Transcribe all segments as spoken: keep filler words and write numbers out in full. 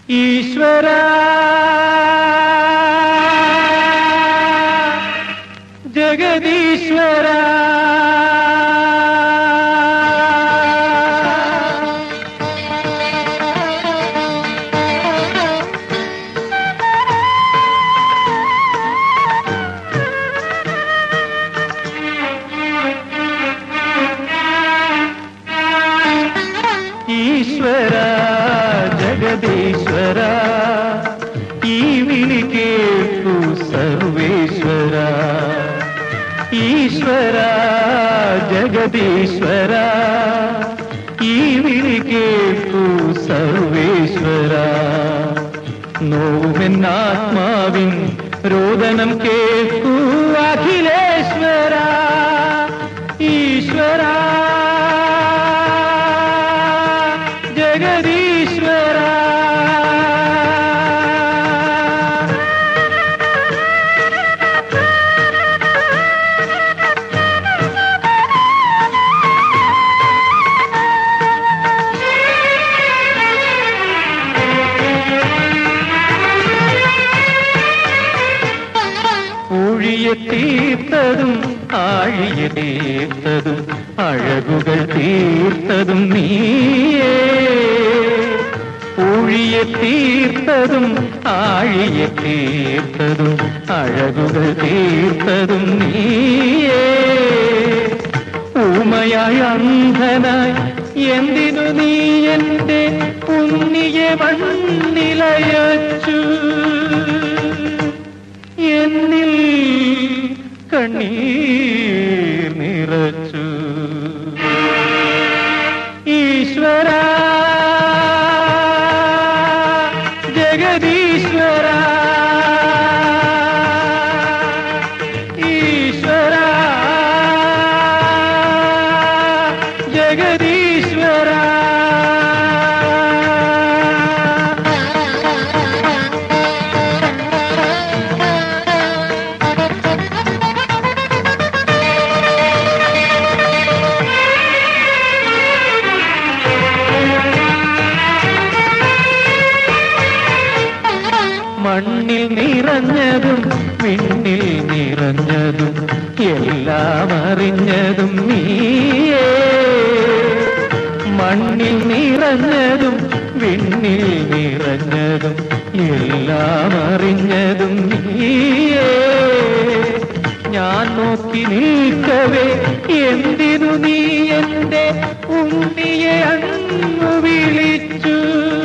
ഈശ്വര ജഗദീശ്വര ഈശ്വര ജഗദീശ്വര ഈ വിളി കേൾക്കൂ സർവേശ്വര ഈശ്വര ജഗദീശ്വര ഈ വിളി കേൾക്കൂ സർവേശ്വര നോവെന്നാത്മാവിൻ രോദനം കേൾക്കൂ അഖിലേശ്വര ഈശ്വര ജഗദീശ്വര ൂഴിയെ തീർത്തതും ആഴിയെ തീർത്തതും അഴകുകൾ തീർത്തതും നീയേ ൂഴിയെ തീർത്തതും ആഴിയെ തീർത്തതും അഴകുകൾ തീർത്തതും നീയേ ഊമയായ അന്ധനായി എന്തിനു നീ എന്റെ ഉണ്ണിയെ മണ്ണിലയച്ചു എന്നിൽ കണ്ണീർ നിറച്ചു ഈശ്വര ജഗദീശ്വര ഈശ്വര ജഗദീശ്വര മണ്ണിൽ നിറഞ്ഞതും വിണ്ണിൽ നിറഞ്ഞതും എല്ലാം അറിഞ്ഞതും നീയേ മണ്ണിൽ നിറഞ്ഞതും വിണ്ണിൽ നിറഞ്ഞതും എല്ലാം അറിഞ്ഞതും നീയേ ഞാൻ നോക്കി നിൽക്കവേ എന്തിനു നീ എന്റെ ഉണ്ണിയെ അങ്ങു വിളിച്ചു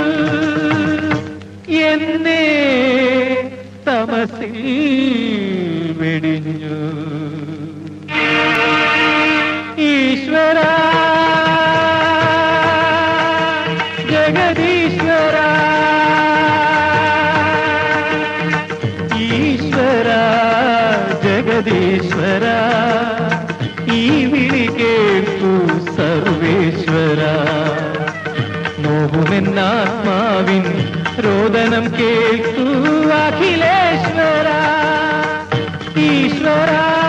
എന്നെ തമസിൽ വെടിഞ്ഞു ഈശ്വര ജഗദീശ്വര ഈശ്വര ജഗദീശ്വര ഈ വിളി കേൾക്കൂ സർവേശ്വര നോവുമെന്നാത്മാവിൻ രോദനം കേൾക്കൂ അഖിലേശ്വര ഈശ്വര